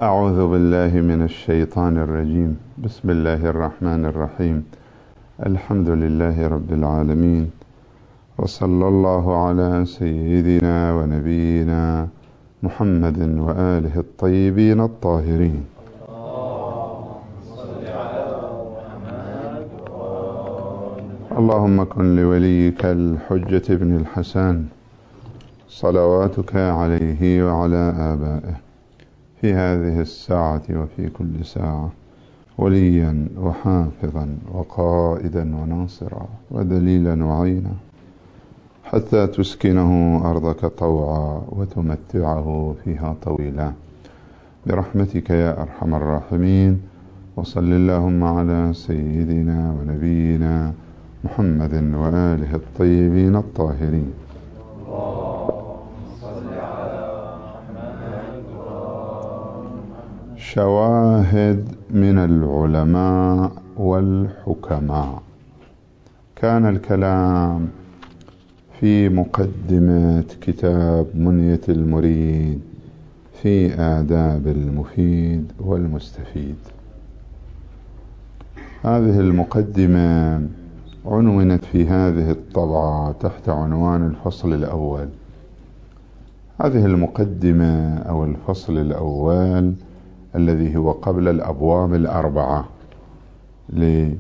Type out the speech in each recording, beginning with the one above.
أعوذ بالله من الشيطان الرجيم. بسم الله الرحمن الرحيم. الحمد لله رب العالمين، وصلى الله على سيدنا ونبينا محمد وآله الطيبين الطاهرين. اللهم كن لوليك الحجة بن الحسن صلواتك عليه وعلى آبائه في هذه الساعة وفي كل ساعة وليا وحافظا وقائدا وناصرا ودليلا وعينا، حتى تسكنه أرضك طوعا وتمتعه فيها طويلا، برحمتك يا أرحم الراحمين. وصل اللهم على سيدنا ونبينا محمد وآله الطيبين الطاهرين. شواهد من العلماء والحكماء. كان الكلام في مقدمة كتاب منية المريد في آداب المفيد والمستفيد. هذه المقدمة عنونت في هذه الطبعة تحت عنوان الفصل الأول. هذه المقدمة أو الفصل الأول الذي هو قبل الأبواب الأربعة لمنية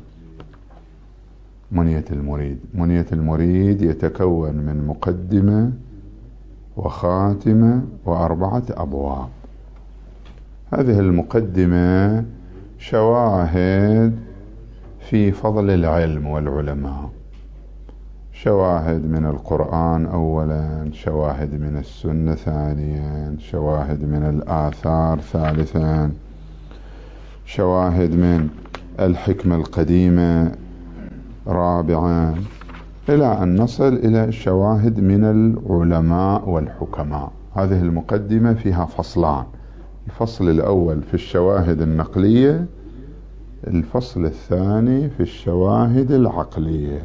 المريد. منية المريد يتكون من مقدمة وخاتمة وأربعة أبواب. هذه المقدمة شواهد في فضل العلم والعلماء، شواهد من القرآن أولا، شواهد من السنة ثانيا، شواهد من الآثار ثالثا، شواهد من الحكمة القديمة رابعا، إلى أن نصل إلى الشواهد من العلماء والحكماء. هذه المقدمة فيها فصلان: الفصل الأول في الشواهد النقلية، الفصل الثاني في الشواهد العقلية.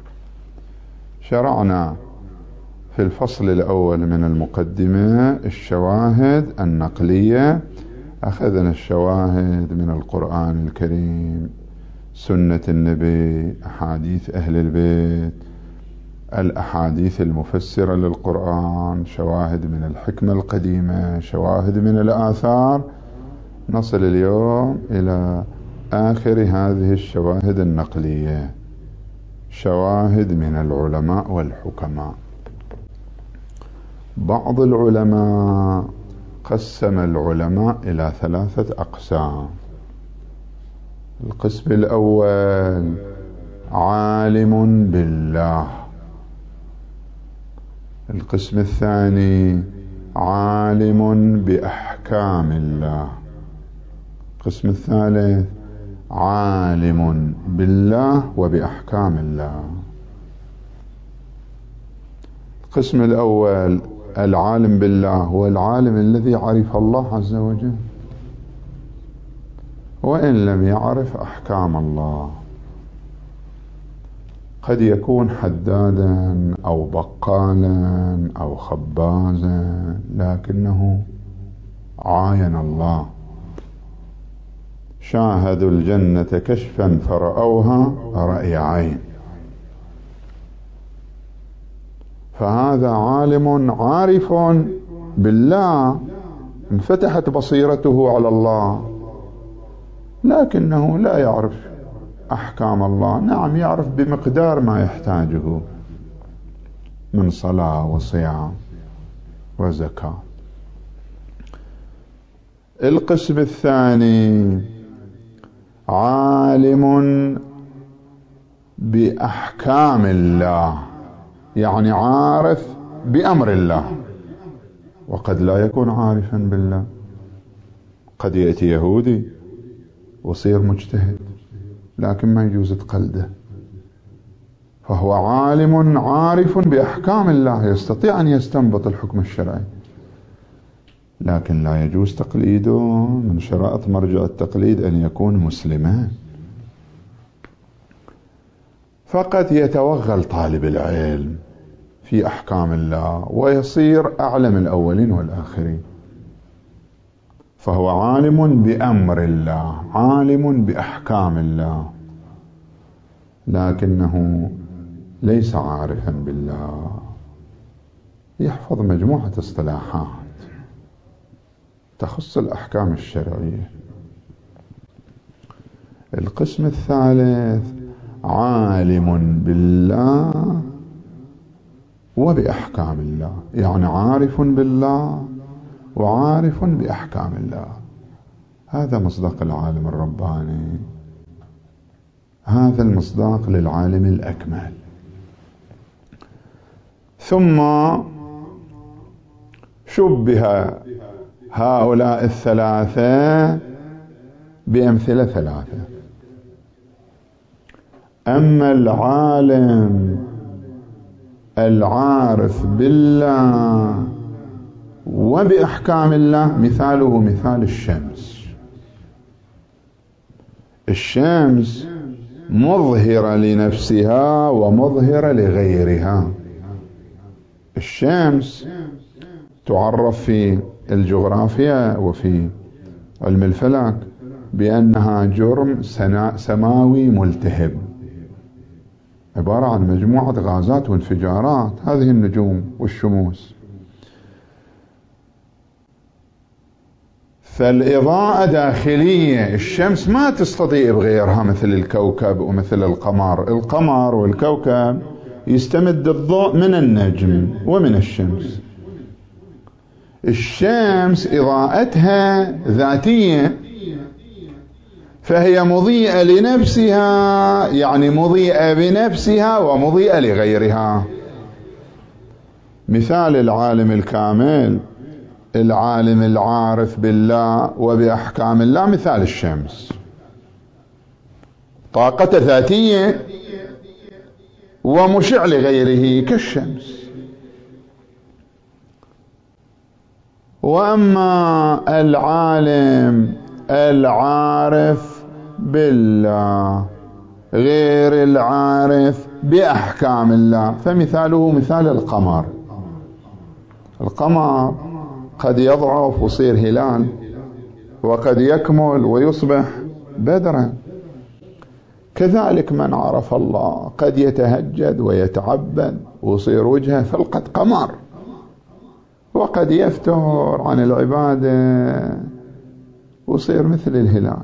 شرعنا في الفصل الأول من المقدمة الشواهد النقلية. أخذنا الشواهد من القرآن الكريم، سنة النبي، أحاديث أهل البيت، الأحاديث المفسرة للقرآن، شواهد من الحكمة القديمة، شواهد من الآثار. نصل اليوم إلى آخر هذه الشواهد النقلية، شواهد من العلماء والحكماء. بعض العلماء قسم العلماء إلى ثلاثة أقسام. القسم الأول عالم بالله، القسم الثاني عالم بأحكام الله، القسم الثالث عالم بالله وبأحكام الله. القسم الأول العالم بالله هو العالم الذي عرف الله عز وجل وإن لم يعرف أحكام الله. قد يكون حدادا أو بقالا أو خبازا، لكنه عاين الله. شاهدوا الجنة كشفا فرأوها رأي عين، فهذا عالم عارف بالله، انفتحت بصيرته على الله، لكنه لا يعرف أحكام الله. نعم، يعرف بمقدار ما يحتاجه من صلاة وصيام وزكاة. القسم الثاني عالم بأحكام الله، يعني عارف بأمر الله، وقد لا يكون عارفا بالله. قد يأتي يهودي ويصير مجتهد لكن ما يجوز تقلده، فهو عالم عارف بأحكام الله، يستطيع أن يستنبط الحكم الشرعي، لكن لا يجوز تقليده. من شرائط مرجع التقليد أن يكون مسلما. فقد يتوغل طالب العلم في أحكام الله ويصير أعلم الأولين والآخرين، فهو عالم بأمر الله، عالم بأحكام الله، لكنه ليس عارفا بالله. يحفظ مجموعة اصطلاحات تخص الأحكام الشرعية. القسم الثالث عالم بالله وبأحكام الله، يعني عارف بالله وعارف بأحكام الله. هذا مصداق العالم الرباني، هذا المصداق للعالم الأكمل. ثم شبه هؤلاء الثلاثة بأمثلة ثلاثة. أما العالم العارف بالله وبأحكام الله مثاله مثال الشمس. الشمس مظهرة لنفسها ومظهرة لغيرها. الشمس تعرف في الجغرافيا وفي علم الفلك بأنها جرم سماوي ملتهب، عبارة عن مجموعة غازات وانفجارات، هذه النجوم والشموس. فالإضاءة داخلية، الشمس ما تستضيء بغيرها مثل الكوكب ومثل القمر. القمر والكوكب يستمد الضوء من النجم ومن الشمس. الشمس إضاءتها ذاتية، فهي مضيئة لنفسها، يعني مضيئة بنفسها ومضيئة لغيرها. مثال العالم الكامل، العالم العارف بالله وبأحكام الله، مثال الشمس، طاقته ذاتية ومشع لغيره كالشمس. وأما العالم العارف بالله غير العارف بأحكام الله فمثاله مثال القمر. القمر قد يضعف ويصير هلال، وقد يكمل ويصبح بدرا. كذلك من عرف الله قد يتهجد ويتعبد ويصير وجهه فلقة قمر، وقد يفتر عن العبادة ويصير مثل الهلال.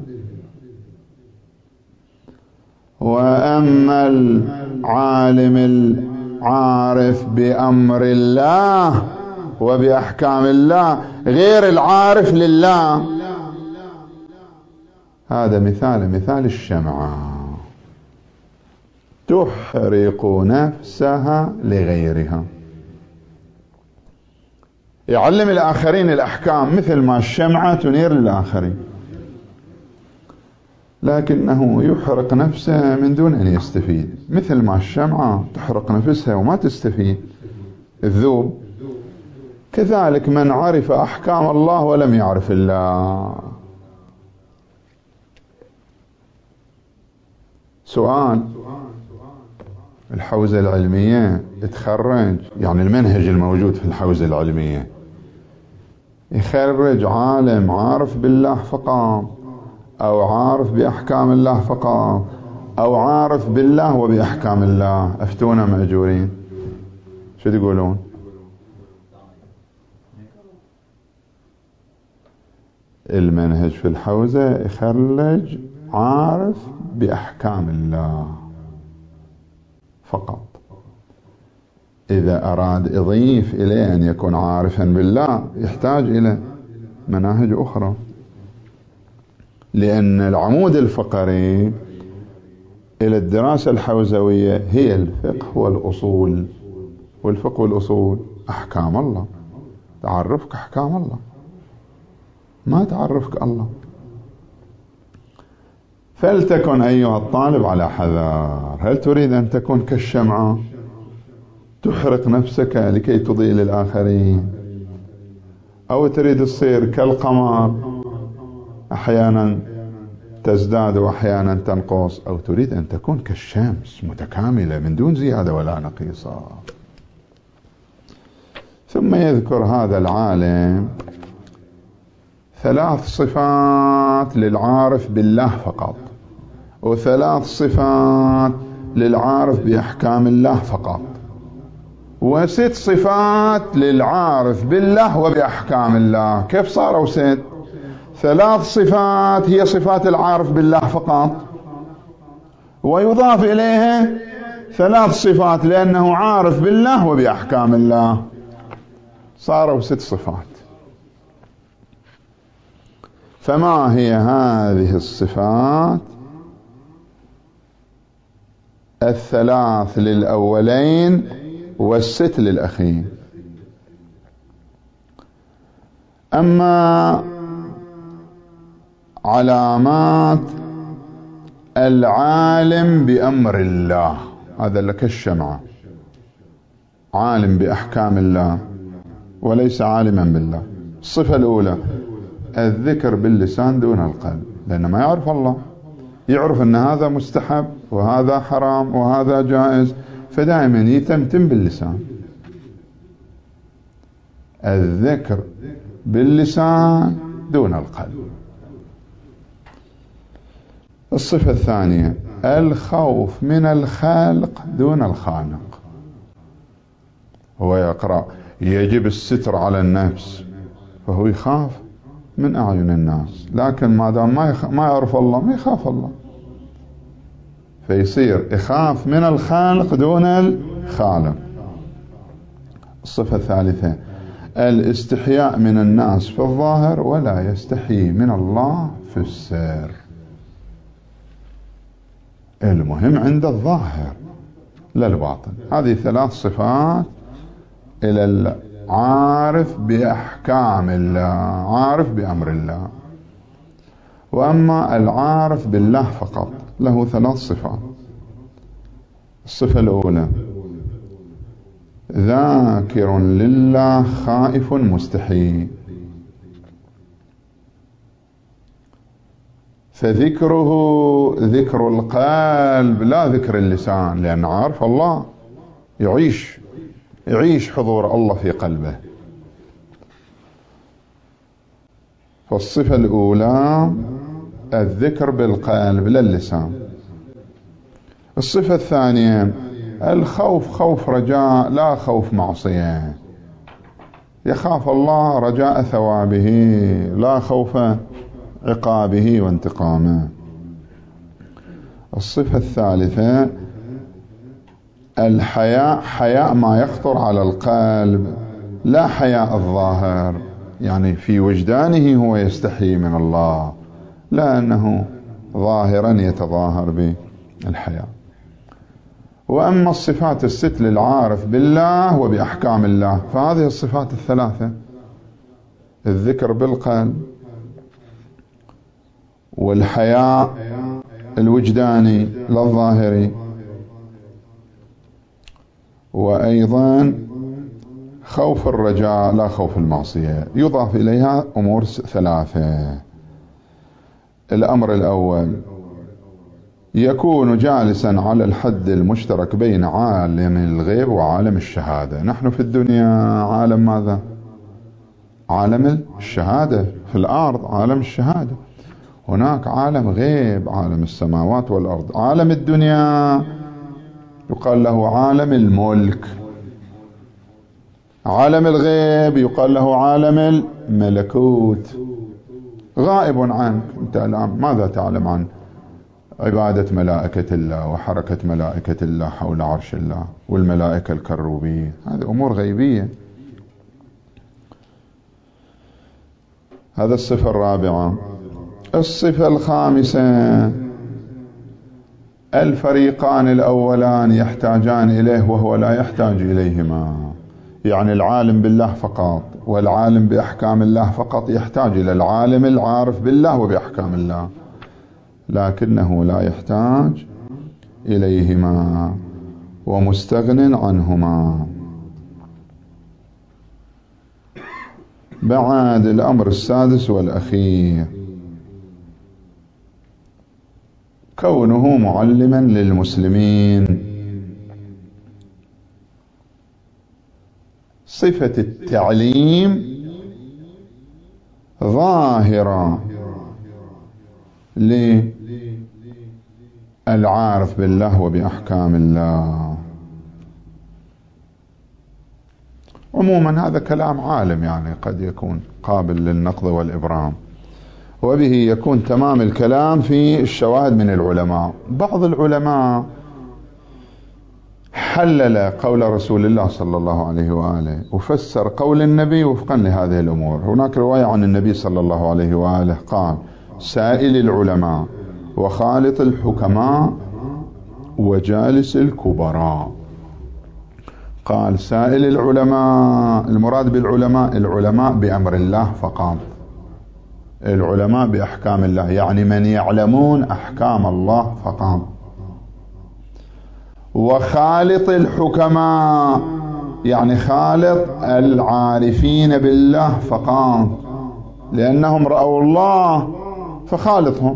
وأما العالم العارف بأمر الله وبأحكام الله غير العارف لله، هذا مثال الشمعة تحرق نفسها لغيرها. يعلم الآخرين الأحكام مثل ما الشمعة تنير للآخرين، لكنه يحرق نفسه من دون أن يستفيد، مثل ما الشمعة تحرق نفسها وما تستفيد الذوب. كذلك من عرف أحكام الله ولم يعرف الله. سؤال: الحوزة العلمية تخرج، يعني المنهج الموجود في الحوزة العلمية يخرج عالم عارف بالله فقط، أو عارف بأحكام الله فقط، أو عارف بالله وبأحكام الله؟ أفتونا مأجورين، شو تقولون؟ المنهج في الحوزة يخرج عارف بأحكام الله فقط. إذا أراد يضيف إليه أن يكون عارفا بالله يحتاج إلى مناهج أخرى، لأن العمود الفقري إلى الدراسة الحوزوية هي الفقه والأصول. والفقه والأصول أحكام الله، تعرفك أحكام الله، ما تعرفك الله. فلتكن أيها الطالب على حذر. هل تريد أن تكون كالشمعة تحرق نفسك لكي تضيء للآخرين، أو تريد تصير كالقمر أحيانا تزداد وأحيانا تنقص، أو تريد أن تكون كالشمس متكاملة من دون زيادة ولا نقيصة؟ ثم يذكر هذا العالم 3 صفات للعارف بالله فقط، و3 صفات للعارف بأحكام الله فقط، و6 صفات للعارف بالله وبأحكام الله. كيف صاروا 6؟ 3 صفات هي صفات العارف بالله فقط، ويضاف إليها 3 صفات لأنه عارف بالله وبأحكام الله، صاروا 6 صفات. فما هي هذه الصفات؟ 3 للأولين و6 للأخير. أما علامات العالم بأمر الله، هذا لك الشمعة، عالم بأحكام الله وليس عالما بالله. الصفة الأولى الذكر باللسان دون القلب، لأنه ما يعرف الله، يعرف أن هذا مستحب وهذا حرام وهذا جائز، فدائما يتمتم باللسان. الذكر باللسان دون القلب. الصفة الثانية الخوف من الخالق دون الخالق. هو يقرأ يجب الستر على النفس، فهو يخاف من أعين الناس، لكن ما دام ما يعرف الله ما يخاف الله، فيصير يخاف من الخالق دون الخالق. الصفة الثالثة الاستحياء من الناس في الظاهر ولا يستحي من الله في السر. المهم عند الظاهر لا الباطن. هذه 3 صفات إلى العارف بأحكام الله، عارف بأمر الله. وأما العارف بالله فقط له 3 صفات. الصفة الأولى ذاكر لله خائف مستحي، فذكره ذكر القلب لا ذكر اللسان، لأن عارف الله، يعيش حضور الله في قلبه. فالصفة الأولى الذكر بالقلب لا اللسان. الصفة الثانية الخوف خوف رجاء لا خوف معصية، يخاف الله رجاء ثوابه لا خوف عقابه وانتقامه. الصفة الثالثة الحياء، حياء ما يخطر على القلب لا حياء الظاهر، يعني في وجدانه هو يستحي من الله، لا أنه ظاهرا يتظاهر بالحياء. وأما الصفات ال6 للعارف بالله وبأحكام الله، فهذه الصفات ال3 الذكر بالقلب، والحياء الوجداني لا الظاهري، وأيضا خوف الرجاء لا خوف المعصية. يضاف إليها أمور 3. الأمر الأول يكون جالسا على الحد المشترك بين عالم الغيب وعالم الشهادة. نحن في الدنيا عالم ماذا؟ عالم الشهادة، في الأرض عالم الشهادة، هناك عالم غيب عالم السماوات والأرض. عالم الدنيا يقال له عالم الملك، عالم الغيب يقال له عالم الملكوت. غائب عنك أنت الآن، ماذا تعلم عن عبادة ملائكة الله وحركة ملائكة الله حول عرش الله والملائكة الكروبية؟ هذه أمور غيبية. هذا الصفة الرابعة. الصفة الخامسة الفريقان الأولان يحتاجان إليه وهو لا يحتاج إليهما، يعني العالم بالله فقط والعالم بأحكام الله فقط يحتاج إلى العالم العارف بالله وبأحكام الله، لكنه لا يحتاج إليهما ومستغن عنهما. بعد الأمر السادس والأخير كونه معلما للمسلمين. صفة التعليم ظاهرة للعارف بالله وبأحكام الله. عموما هذا كلام عالم، يعني قد يكون قابل للنقد والإبرام، وبه يكون تمام الكلام في الشواهد من العلماء. بعض العلماء حلل قول رسول الله صلى الله عليه وآله وفسر قول النبي وفقا لهذه الأمور. هناك رواية عن النبي صلى الله عليه وآله قال: سائل العلماء وخالط الحكماء وجالس الكبراء. قال سائل العلماء، المراد بالعلماء العلماء بأمر الله فقط، العلماء بأحكام الله، يعني من يعلمون أحكام الله فقط. وخالط الحكماء يعني خالط العارفين بالله فقط، لأنهم رأوا الله فخالطهم.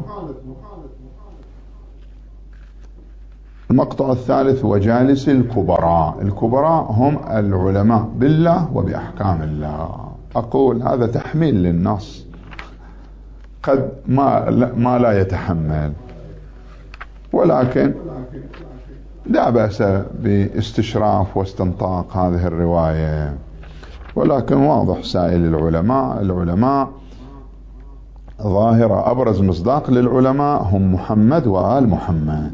المقطع الثالث: وجالس الكبراء. الكبراء هم العلماء بالله وبأحكام الله. أقول هذا تحميل للنص قد ما لا يتحمل، ولكن لا بأس باستشراف واستنطاق هذه الرواية. ولكن واضح سائل العلماء ظاهرة. أبرز مصداق للعلماء هم محمد وآل محمد.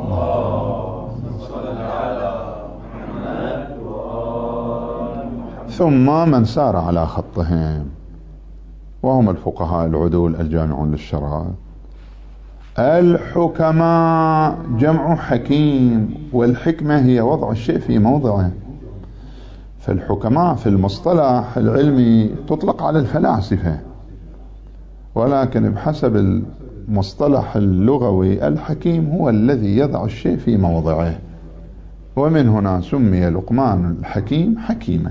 ثم من سار على خطهم، وهم الفقهاء العدول الجامعون للشرائع. الحكماء جمع حكيم، والحكمة هي وضع الشيء في موضعه. فالحكماء في المصطلح العلمي تطلق على الفلاسفة، ولكن بحسب المصطلح اللغوي الحكيم هو الذي يضع الشيء في موضعه، ومن هنا سمي لقمان الحكيم حكيما.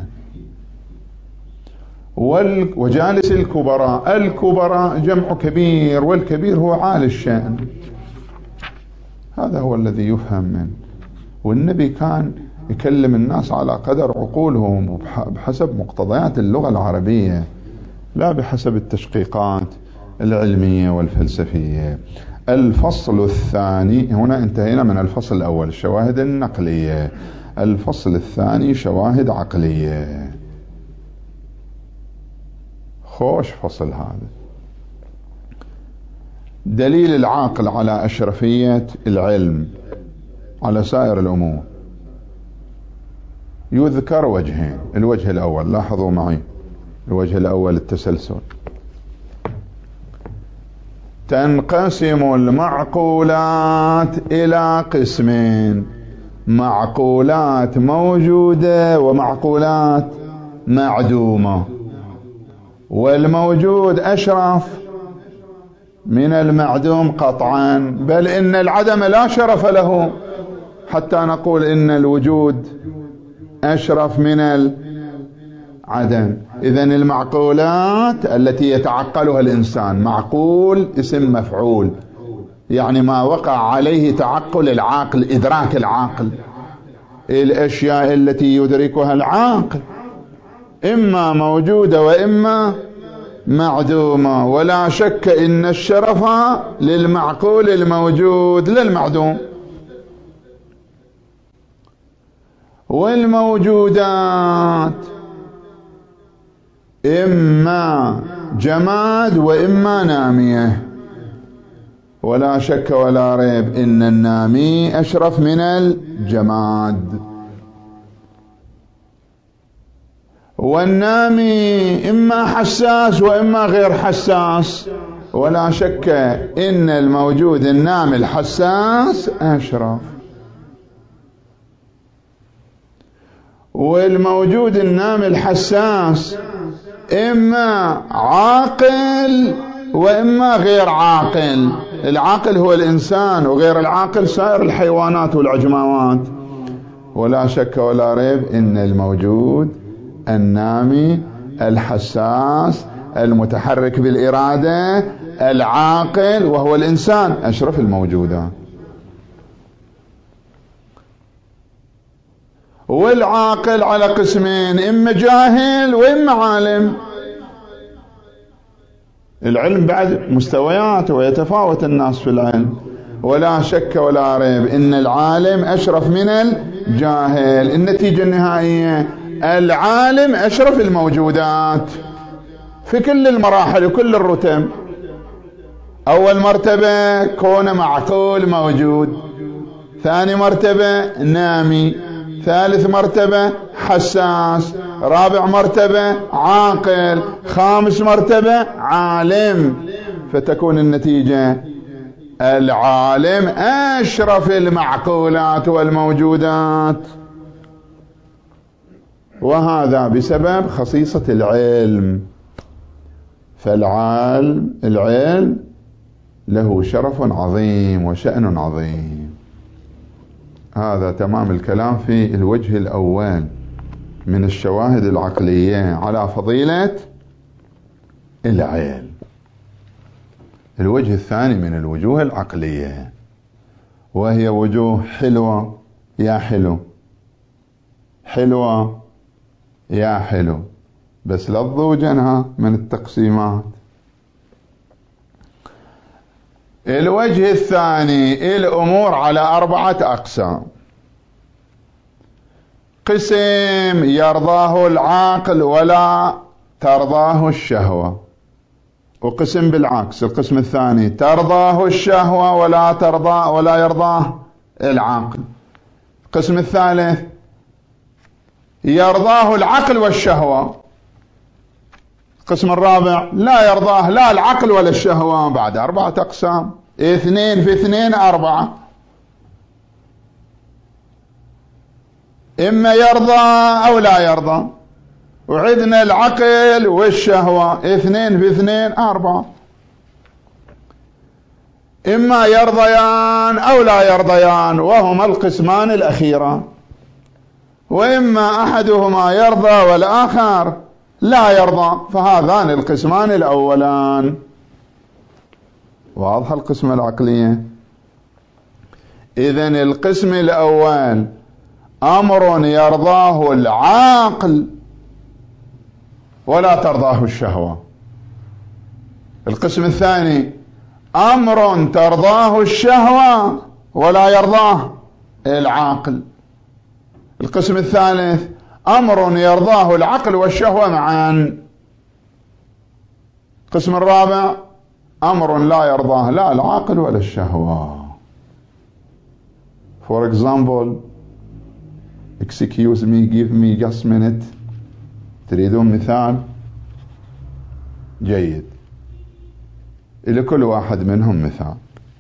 وجالس الكبراء، الكبراء جمع كبير، والكبير هو عالي الشأن. هذا هو الذي يفهم منه. والنبي كان يكلم الناس على قدر عقولهم بحسب مقتضيات اللغة العربية، لا بحسب التشقيقات العلمية والفلسفية. الفصل الثاني، هنا انتهينا من الفصل الأول الشواهد النقلية. الفصل الثاني شواهد عقلية. خوش فصل هذا. دليل العاقل على أشرفية العلم على سائر الأمور. يذكر وجهين. الوجه الأول، لاحظوا معي الوجه الأول التسلسل. تنقسم المعقولات إلى قسمين: معقولات موجودة ومعقولات معدومة. والموجود أشرف من المعدوم قطعا، بل إن العدم لا شرف له حتى نقول إن الوجود أشرف من العدم. إذن المعقولات التي يتعقلها الإنسان، معقول اسم مفعول، يعني ما وقع عليه تعقل العاقل، إدراك العاقل. الأشياء التي يدركها العاقل إما موجودة وإما معدومة، ولا شك إن الشرف للمعقول الموجود للمعدوم. والموجودات إما جماد وإما نامية، ولا شك ولا ريب إن النامي أشرف من الجماد. والنامي إما حساس وإما غير حساس، ولا شك إن الموجود النامي الحساس أشرف. والموجود النامي الحساس إما عاقل وإما غير عاقل. العاقل هو الإنسان، وغير العاقل سائر الحيوانات والعجماوات. ولا شك ولا ريب إن الموجود النامي الحساس المتحرك بالإرادة العاقل وهو الإنسان أشرف الموجودات. والعاقل على قسمين: إما جاهل وإما عالم. العلم بعد مستويات ويتفاوت الناس في العلم، ولا شك ولا ريب إن العالم أشرف من الجاهل. النتيجة النهائية العالم أشرف الموجودات في كل المراحل وكل الرتب. أول مرتبة كون معقول موجود، ثاني مرتبة نامي، ثالث مرتبة حساس، رابع مرتبة عاقل، خامس مرتبة عالم. فتكون النتيجة العالم أشرف المعقولات والموجودات، وهذا بسبب خصيصة العلم. فالعلم له شرف عظيم وشأن عظيم. هذا تمام الكلام في الوجه الأول من الشواهد العقلية على فضيلة العلم. الوجه الثاني من الوجوه العقلية، وهي وجوه حلوة يا حلو، حلوة يا حلو، بس لا تضوجنها من التقسيمات. الوجه الثاني الأمور على 4 أقسام. قسم يرضاه العقل ولا ترضاه الشهوة، وقسم بالعكس، القسم الثاني ترضاه الشهوة ولا يرضاه العقل. القسم الثالث يرضاه العقل والشهوة. القسم الرابع لا يرضاه لا العقل ولا الشهوة. بعد 4 أقسام، 2 في 2 4. إما يرضى أو لا يرضى، وعدنا العقل والشهوة 2 في 2 4. إما يرضيان أو لا يرضيان، وهما القسمان الأخيران، وإما أحدهما يرضى والآخر لا يرضى، فهذان القسمان الأولان. واضح القسم العقلية؟ إذن القسم الأول أمر يرضاه العقل ولا ترضاه الشهوة. القسم الثاني أمر ترضاه الشهوة ولا يرضاه العقل. القسم الثالث أمر يرضاه العقل والشهوة معا. القسم الرابع أمر لا يرضاه لا العقل ولا الشهوة. For example, excuse me, give me just a minute. تريدون مثال؟ جيد. لكل واحد منهم مثال.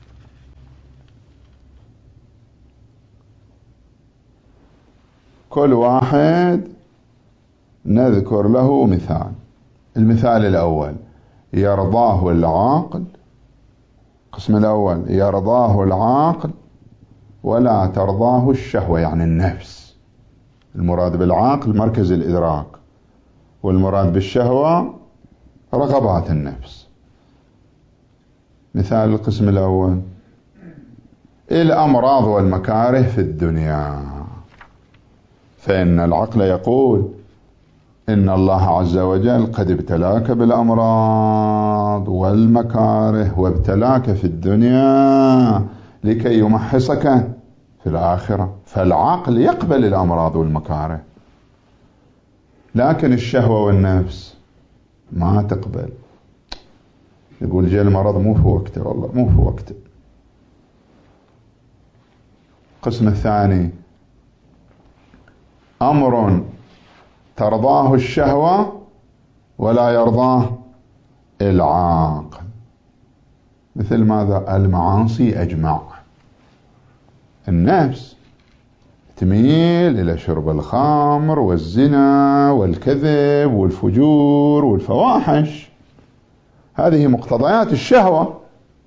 كل واحد نذكر له مثال. المثال الأول يرضاه العقل. القسم الأول يرضاه العقل ولا ترضاه الشهوة، يعني النفس. المراد بالعقل مركز الإدراك، والمراد بالشهوة رغبات النفس. مثال القسم الأول الأمراض والمكاره في الدنيا. فإن العقل يقول إن الله عز وجل قد ابتلاك بالأمراض والمكاره، وابتلاك في الدنيا لكي يمحصك في الآخرة. فالعقل يقبل الأمراض والمكاره، لكن الشهوة والنفس ما تقبل. يقول جاء المرض مو في وقته، والله مو في وقته. القسم الثاني أمر ترضاه الشهوة ولا يرضاه العاقل. مثل ماذا؟ المعاصي أجمع. النفس تميل إلى شرب الخمر والزنا والكذب والفجور والفواحش، هذه مقتضيات الشهوة.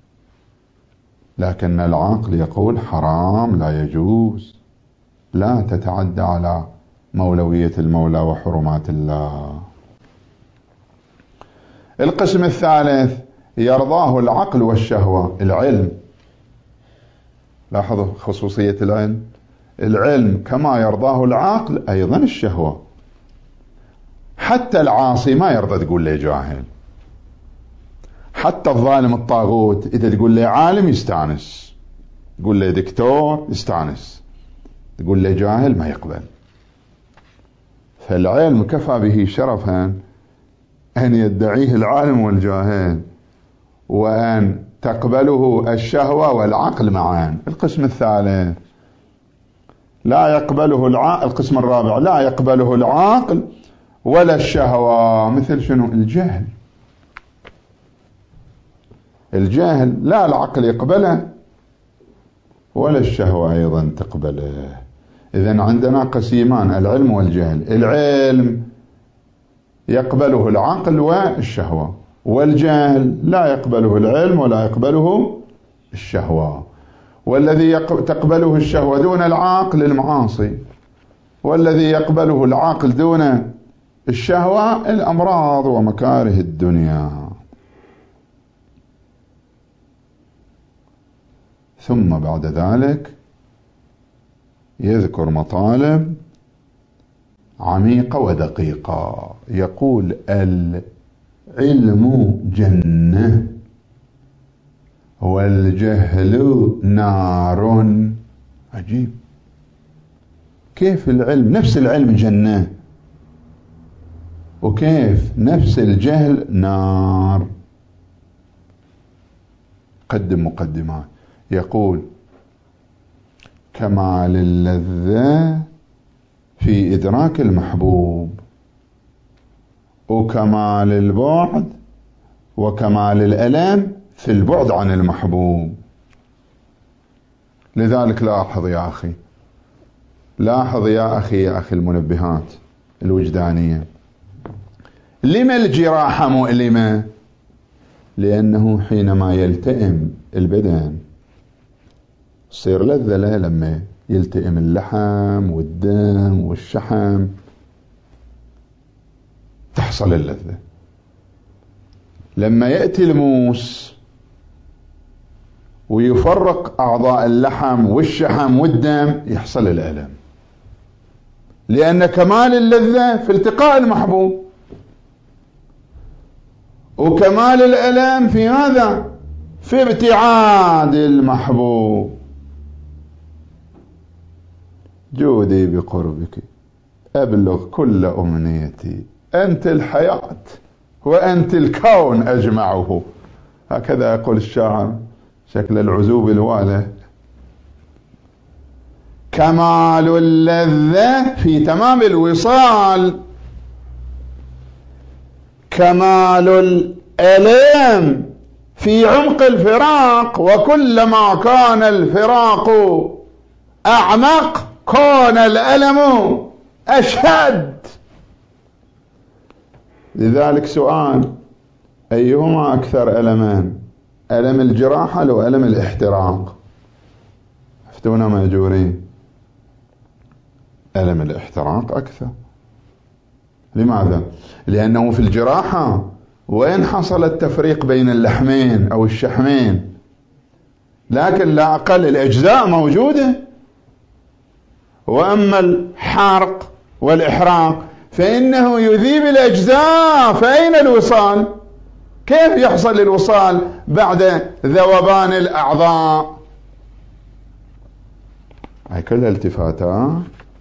لكن العقل يقول حرام، لا يجوز، لا تتعدى على مولوية المولى وحرمات الله. القسم الثالث يرضاه العقل والشهوة. العلم، لاحظوا خصوصية العلم. العلم كما يرضاه العقل أيضا الشهوة. حتى العاصي ما يرضى تقول له جاهل، حتى الظالم الطاغوت إذا تقول له عالم يستانس، تقول له دكتور يستانس، تقول له جاهل ما يقبل. فالعلم كفى به شرفا أن يدعيه العالم والجاهل، وأن تقبله الشهوة والعقل معا. القسم الثالث لا يقبله القسم الرابع لا يقبله العقل ولا الشهوة. مثل شنو؟ الجهل. الجهل لا العقل يقبله ولا الشهوة أيضا تقبله. إذن عندنا قسيمان، العلم والجهل. العلم يقبله العقل والشهوة، والجهل لا يقبله العلم ولا يقبله الشهوة. والذي تقبله الشهوة دون العقل المعاصي، والذي يقبله العقل دون الشهوة الأمراض ومكاره الدنيا. ثم بعد ذلك يذكر مطالب عميقة ودقيقة. يقول العلم جنة والجهل نار. عجيب، كيف العلم نفس العلم جنة وكيف نفس الجهل نار؟ قدم مقدمات. يقول كمال اللذة في إدراك المحبوب، وكمال البعد وكمال الألم في البعد عن المحبوب. لذلك لاحظ يا أخي، لاحظ يا أخي المنبهات الوجدانية. لما الجراحة مؤلمة؟ لأنه حينما يلتئم البدن تصير لذة له. لما يلتئم اللحم والدم والشحم تحصل اللذة. لما يأتي الموس ويفرق أعضاء اللحم والشحم والدم يحصل الألم، لأن كمال اللذة في التقاء المحبوب، وكمال الألم في هذا في ابتعاد المحبوب. جودي بقربك أبلغ كل أمنيتي، أنت الحياة وأنت الكون أجمعه. هكذا يقول الشاعر، شكل العزوب الواله. كمال اللذة في تمام الوصال، كمال الألم في عمق الفراق. وكلما كان الفراق أعمق كان الألم أشد. لذلك سؤال: أيهما أكثر ألمان؟ ألم الجراحة أو ألم الاحتراق؟ افتونا ماجورين. ألم الاحتراق أكثر. لماذا؟ لأنه في الجراحة وين حصل التفريق بين اللحمين أو الشحمين، لكن لا أقل الأجزاء موجودة. وأما الحرق والإحراق فإنه يذيب الأجزاء، فأين الوصال؟ كيف يحصل الوصال بعد ذوبان الأعضاء؟ هاي كلها التفاتات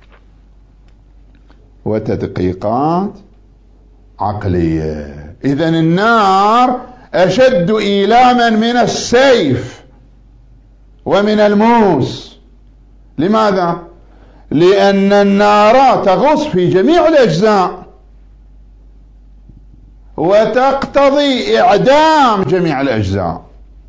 وتدقيقات عقلية. إذن النار أشد إيلاما من السيف ومن الموس. لماذا؟ لأن النار تغص في جميع الأجزاء وتقتضي إعدام جميع الأجزاء،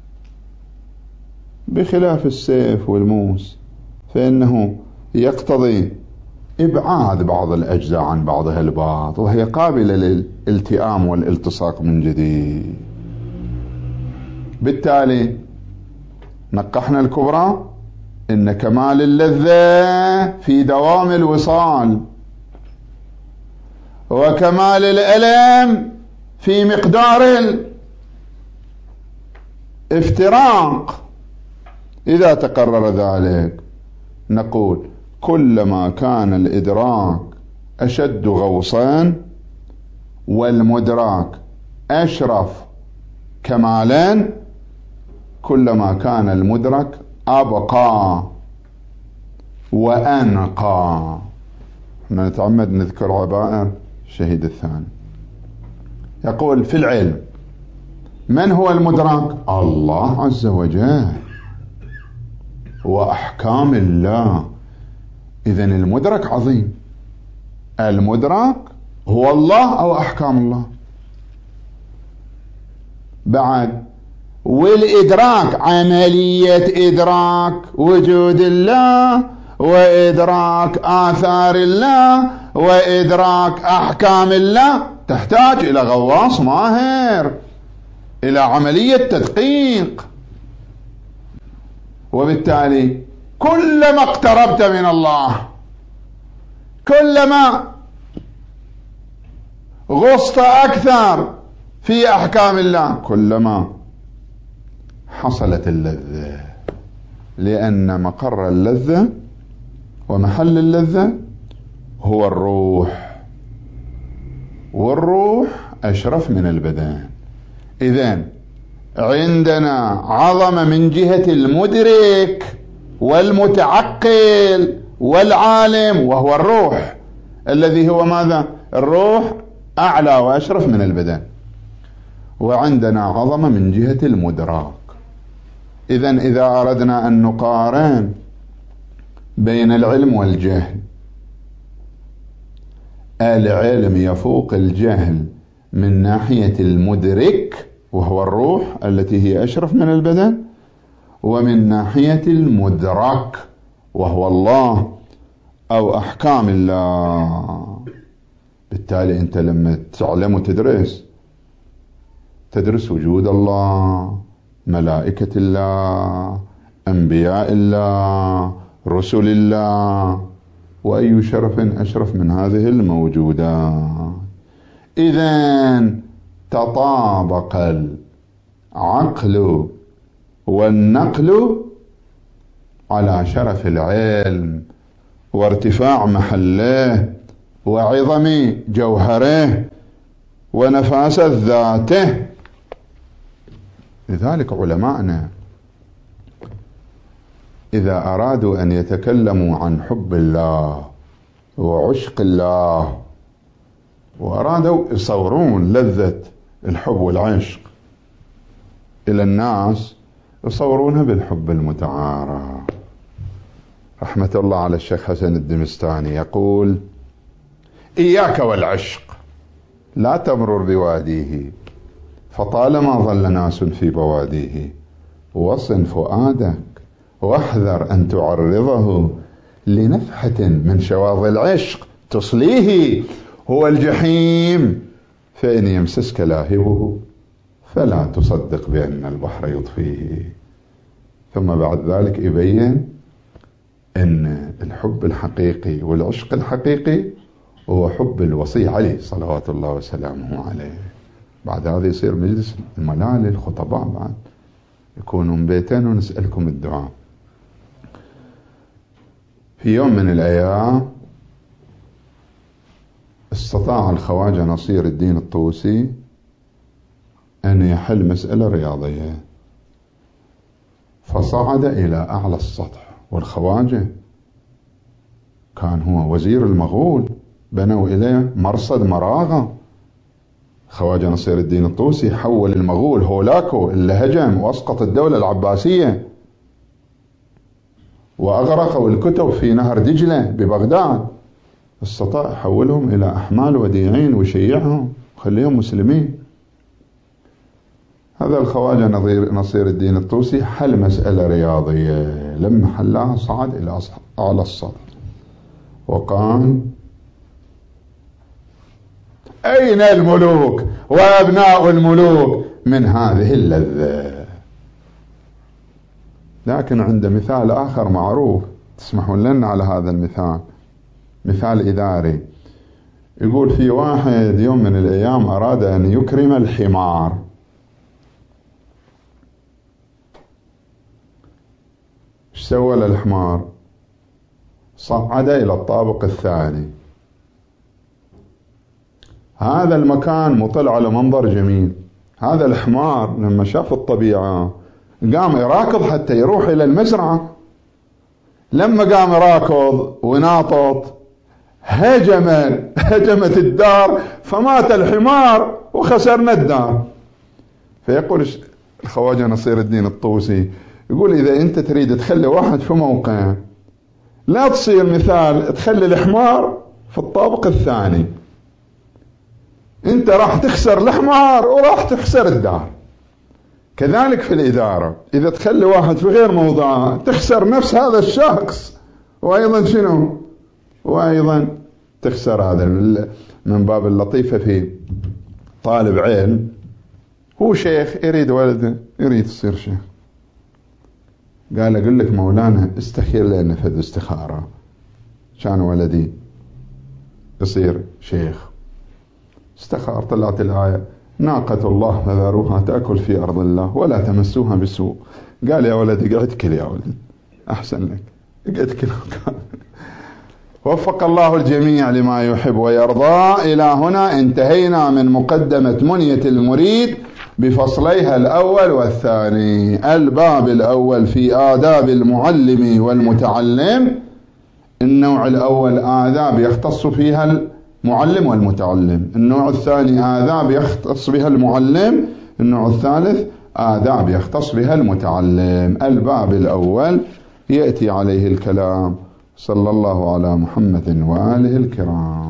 بخلاف السيف والموس فإنه يقتضي إبعاد بعض الأجزاء عن بعضها البعض، وهي قابلة للالتئام والالتصاق من جديد. بالتالي نقحنا الكبرى إن كمال اللذة في دوام الوصال، وكمال الألم في مقدار الافتراق. إذا تقرر ذلك نقول كلما كان الإدراك أشد غوصا والمدراك أشرف كمالا كلما كان المدرك أبقى وأنقى. نتعمد نذكر عبائر الشهيد الثاني، يقول في العلم من هو المدرك؟ الله عز وجل وأحكام الله. إذن المدرك عظيم، المدرك هو الله أو أحكام الله. بعد والإدراك عملية إدراك وجود الله، وإدراك آثار الله، وإدراك أحكام الله، تحتاج إلى غواص ماهر، إلى عملية تدقيق. وبالتالي كلما اقتربت من الله، كلما غصت أكثر في أحكام الله، كلما حصلت اللذة، لأن مقر اللذة ومحل اللذة هو الروح، والروح أشرف من البدن. إذن عندنا عظمة من جهة المدرك والمتعقل والعالم، وهو الروح الذي هو ماذا؟ الروح أعلى وأشرف من البدن. وعندنا عظمة من جهة المدراك. إذن إذا أردنا أن نقارن بين العلم والجهل، العلم يفوق الجهل من ناحية المدرك وهو الروح التي هي أشرف من البدن، ومن ناحية المدرك وهو الله أو أحكام الله. بالتالي أنت لما تعلم تدرس وجود الله، ملائكة الله، أنبياء الله، رسل الله، وأي شرف أشرف من هذه الموجودات. إذن تطابق العقل والنقل على شرف العلم وارتفاع محله وعظم جوهره ونفاسة ذاته. لذلك علماءنا إذا أرادوا أن يتكلموا عن حب الله وعشق الله، وأرادوا يصورون لذة الحب والعشق إلى الناس، يصورونها بالحب المتعارف. رحمة الله على الشيخ حسن الدمستاني يقول: إياك والعشق لا تمرر بواديه، فطالما ظل ناس في بواديه. وصن فؤادك واحذر أن تعرضه لنفحة من شواظ العشق تصليه هو الجحيم، فإن يمسسك لاهبه فلا تصدق بأن البحر يطفيه. ثم بعد ذلك يبين أن الحب الحقيقي والعشق الحقيقي هو حب الوصي عليه صلوات الله وسلامه عليه. بعد هذا يصير مجلس الملالي، الخطباء بعد يكونون بيتين ونسألكم الدعاء. في يوم من الأيام استطاع الخواجة نصير الدين الطوسي أن يحل مسألة رياضية، فصعد إلى أعلى السطح. والخواجة كان هو وزير المغول، بنوا إليه مرصد مراغة. خواجة نصير الدين الطوسي حول المغول هولاكو اللي هجم وأسقط الدولة العباسية وأغرقوا الكتب في نهر دجلة ببغداد، استطاع يحولهم إلى أحمال وديعين وشيعهم وخليهم مسلمين. هذا الخواجة نصير الدين الطوسي حل مسألة رياضية، لما حلها صعد إلى أعلى السطح وقال: أين الملوك وأبناء الملوك من هذه اللذة؟ لكن عنده مثال آخر معروف، تسمحون لنا على هذا المثال، مثال إداري. يقول: في واحد يوم من الأيام أراد أن يكرم الحمار، ايش سوى للحمار؟ صعد إلى الطابق الثاني. هذا المكان مطل على منظر جميل، هذا الحمار لما شاف الطبيعة قام يراكض حتى يروح إلى المزرعة. لما قام يراكض وناطط هجمت الدار فمات الحمار وخسرنا الدار. فيقول الخواجة نصير الدين الطوسي، يقول إذا أنت تريد تخلي واحد في موقع، لا تصير مثال تخلي الحمار في الطابق الثاني، أنت راح تخسر الحمار وراح تخسر الدار. كذلك في الإدارة، إذا تخلي واحد في غير موضعه تخسر نفس هذا الشخص، وأيضا شنو؟ وأيضا تخسر هذا. من باب اللطيفة في طالب علم هو شيخ يريد ولده يريد يصير شيخ، قال أقول لك مولانا استخير لنا فد استخارة كان ولدي يصير شيخ. استخار، طلعت الآية ناقة الله فذروها تأكل في أرض الله ولا تمسوها بسوء. قال يا ولدي اقعد كل يا ولد، أحسن لك اقعد كل. وفق الله الجميع لما يحب ويرضى. إلى هنا انتهينا من مقدمة منية المريد بفصليها الأول والثاني. الباب الأول في آداب المعلم والمتعلم. النوع الأول آداب يختص فيها المعلم والمتعلم. النوع الثاني آداب يختص بها المعلم. النوع الثالث آداب يختص بها المتعلم. الباب الأول يأتي عليه الكلام. صلى الله على محمد وآله الكرام.